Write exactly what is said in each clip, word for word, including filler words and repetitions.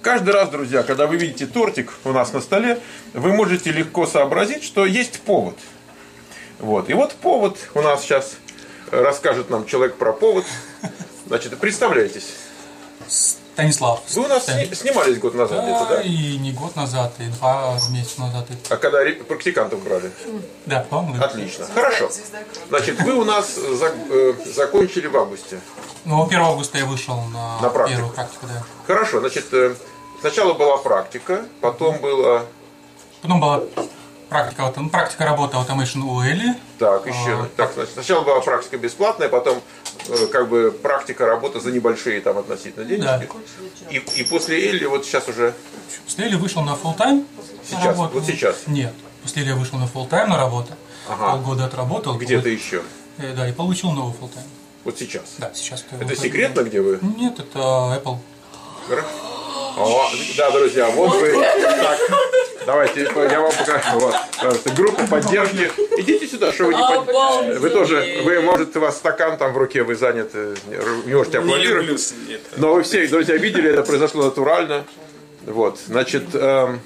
каждый раз, друзья, когда вы видите тортик у нас на столе, вы можете легко сообразить, что есть повод. Вот. И вот повод у нас сейчас расскажет нам человек про повод. Значит, представляйтесь. Станислав. Вы у нас Стан... снимались год назад, да, где-то, да? И не год назад, и два месяца назад. А когда практикантов брали? Да, по-моему. Отлично. Хорошо. Значит, вы у нас за, э, закончили в августе. Ну, первого августа я вышел на, на практику. первую практику, да. Хорошо. Значит, э, сначала была практика, потом была... Потом была практика, ну, практика работы Automation ю эл. Так, еще. А, так, значит, сначала была практика бесплатная, потом э, как бы практика работы за небольшие там относительно денежки. Да. И, и после Элли вот сейчас уже... После Элли вышел на full-time. Сейчас, вот сейчас? Нет. После Элли я вышел на full-time на работу. Ага. Полгода отработал. Где-то еще? Э, да, и получил новый full-time. Вот сейчас? Да, сейчас. Это секретно, где вы? Нет, это Apple. Хорошо. О, да, друзья, вот вы. Так, давайте, я вам покажу. Вот, пожалуйста, группа поддержки. Идите сюда, что вы не под... Вы тоже, вы, может, у вас стакан там в руке, вы заняты, не можете аплодировать. Но вы все, друзья, видели, это произошло натурально. Вот, значит, эм,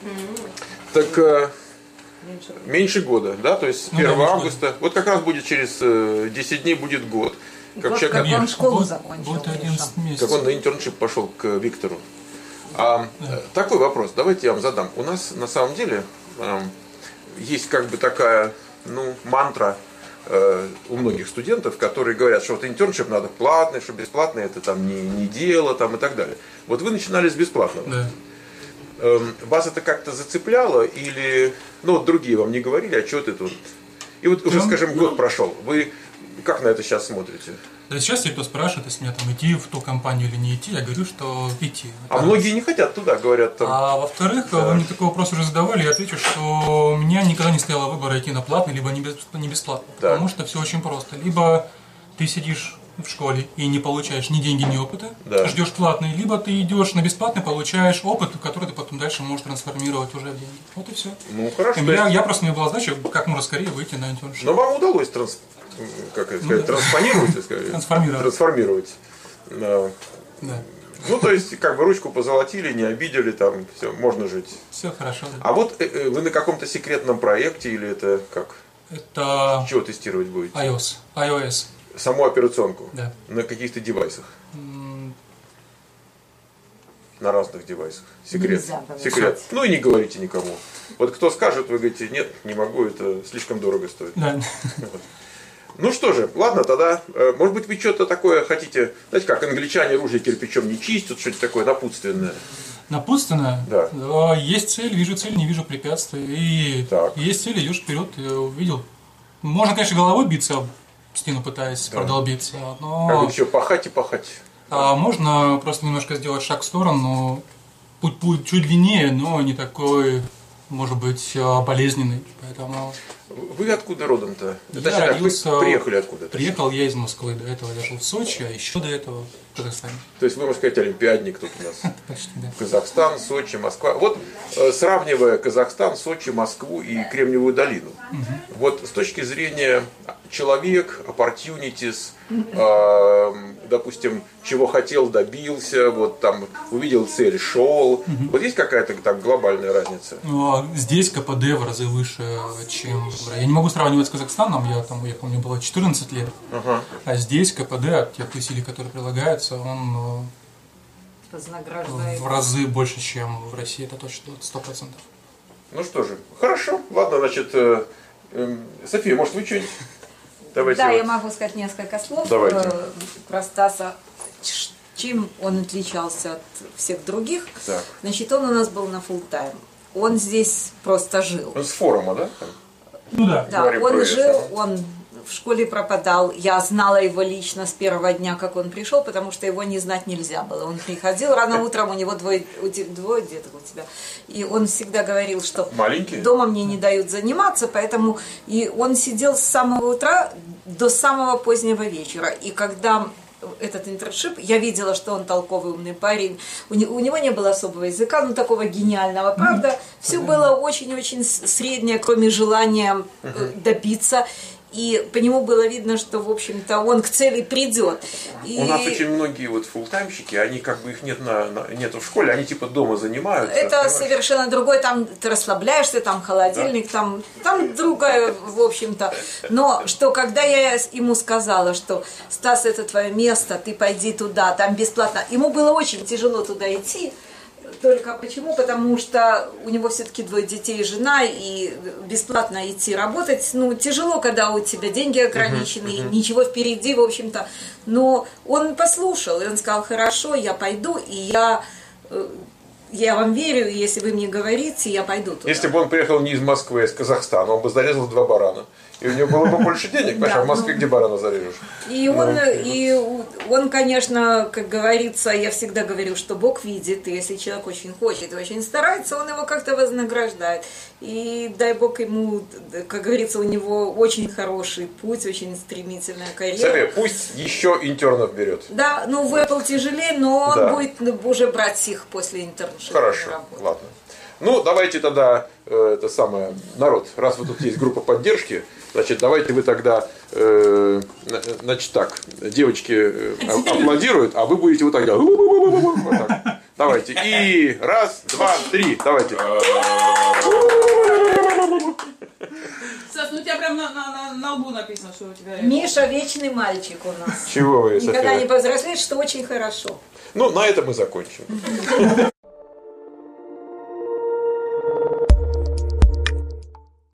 так э, меньше года, да, то есть первого августа. Вот как раз будет через э, десять дней будет год. Как, вот, человек, как он школу вот, закончил. Вот одиннадцать месяцев. Как он на интерншип пошел к Виктору. А, да. Такой вопрос, давайте я вам задам. У нас на самом деле э, есть как бы такая, ну, мантра э, у многих студентов, которые говорят, что вот интерншип надо платный, что бесплатный это там не, не дело там, и так далее. Вот вы начинали с бесплатного. Да. Э, вас это как-то зацепляло или, ну вот другие вам не говорили, а что ты тут? И вот уже, скажем, год прошел. Вы как на это сейчас смотрите? Да, сейчас те, кто спрашивает, если мне там идти в ту компанию или не идти, я говорю, что идти. А это... многие не хотят туда, говорят там. А во-вторых, да. Вы мне такой вопрос уже задавали, я отвечу, что у меня никогда не стояло выбора идти на платный, либо не бесплатно. Да. Потому что все очень просто. Либо ты сидишь в школе и не получаешь ни деньги, ни опыта, да. Ждешь платный, либо ты идешь на бесплатный, получаешь опыт, который ты потом дальше можешь трансформировать уже в деньги. Вот и все. Ну хорошо. И я, я просто, у меня была задача как можно скорее выйти на интерншип. Но вам удалось транс... как это сказать, ну, трансформировать, сказать, трансформировать. трансформировать. Да. Да. Ну, то есть, как бы ручку позолотили, не обидели, там, все, можно жить. Все хорошо. Да. А вот э, вы на каком-то секретном проекте или это как? Это... Чего тестировать будете? iOS. iOS. Саму операционку? Да. На каких-то девайсах? Mm. На разных девайсах. Секрет. Нельзя, Секрет. Ну и не говорите никому. Вот кто скажет, вы говорите, нет, не могу, это слишком дорого стоит. Да. Вот. Ну что же, ладно, тогда, может быть, вы что-то такое хотите, знаете, как англичане ружья кирпичом не чистят, что-то такое напутственное. Напутственно? Да. Есть цель, вижу цель, не вижу препятствий. И так. Есть цель, идешь вперед, увидел. Можно, конечно, головой биться об стену, пытаясь да. продолбиться, но... Как бы еще пахать и пахать. А можно просто немножко сделать шаг в сторону, путь будет чуть длиннее, но не такой, может быть, болезненный, поэтому... Вы откуда родом-то? Я родился... Вы приехали откуда-то? Приехал я из Москвы, до этого я жил в Сочи, а еще до этого в Казахстане. То есть вы, можно сказать, олимпиадник тут у нас. Почти, да. Казахстан, Сочи, Москва. Вот сравнивая Казахстан, Сочи, Москву и Кремниевую долину. Угу. Вот с точки зрения человек, opportunities, э, допустим, чего хотел, добился, вот там увидел цель, шел. Угу. Вот есть какая-то там глобальная разница? Ну, здесь КПД в разы выше, чем... Я не могу сравнивать с Казахстаном, я там уехал, мне было четырнадцать лет. Ага. А здесь КПД от тех усилий, которые прилагаются, он в разы больше, чем в России, это точно сто процентов. Ну что же, хорошо, ладно, значит, э, э, София, может вы что-нибудь? Давайте да, вот. я могу сказать несколько слов Давайте. про Стаса. Чем он отличался от всех других? Так. Значит, он у нас был на full-time. Он здесь просто жил. Он с форума, да? Ну да. Да, он жил, он в школе пропадал. Я знала его лично с первого дня, как он пришел, потому что его не знать нельзя было. Он приходил рано утром, у него двое, двое деток у тебя. И он всегда говорил, что маленькие? Дома мне не дают заниматься, поэтому и он сидел с самого утра до самого позднего вечера. И когда этот интерншип, я видела, что он толковый, умный парень. У него, у него не было особого языка, ну такого гениального, правда. Mm-hmm. Все было очень-очень среднее, кроме желания mm-hmm. добиться. и по нему было видно, что, в общем-то, он к цели придет. И... У нас очень многие вот фуллтаймщики, они как бы их нет на, на, нету в школе, они типа дома занимаются. Это понимаешь? совершенно другое, там ты расслабляешься, там холодильник, да? там, там другое, в общем-то. Но что, когда я ему сказала, что Стас, это твое место, ты пойди туда, там бесплатно. Ему было очень тяжело туда идти. Только почему? Потому что у него все-таки двое детей и жена, и бесплатно идти работать, ну, тяжело, когда у тебя деньги ограничены, uh-huh, uh-huh. ничего впереди, в общем-то. Но он послушал, и он сказал, хорошо, я пойду, и я... Я вам верю, и если вы мне говорите, я пойду туда. Если бы он приехал не из Москвы, а из Казахстана, он бы зарезал два барана. И у него было бы больше денег, понимаешь, а в Москве где барана зарежешь? И он, и он, конечно, как говорится, я всегда говорю, что Бог видит, и если человек очень хочет и очень старается, он его как-то вознаграждает. И дай Бог ему, как говорится, у него очень хороший путь, очень стремительная карьера. Сами, пусть еще интернов берет. Да, ну в Apple тяжелее, но он да. будет уже брать их после интерншипа. Хорошо, ладно. Ну, давайте тогда, э, это самое, народ, раз вот тут есть группа поддержки, значит, давайте вы тогда, э, значит так, девочки э, аплодируют, а вы будете вот так делать. Вот так. Давайте. И раз, два, три. Давайте. Стас, ну у тебя прям на, на, на, на лбу написано, что у тебя... Миша вечный мальчик у нас. Чего вы, София? Никогда не повзрослеет, что очень хорошо. Ну, на этом мы закончим.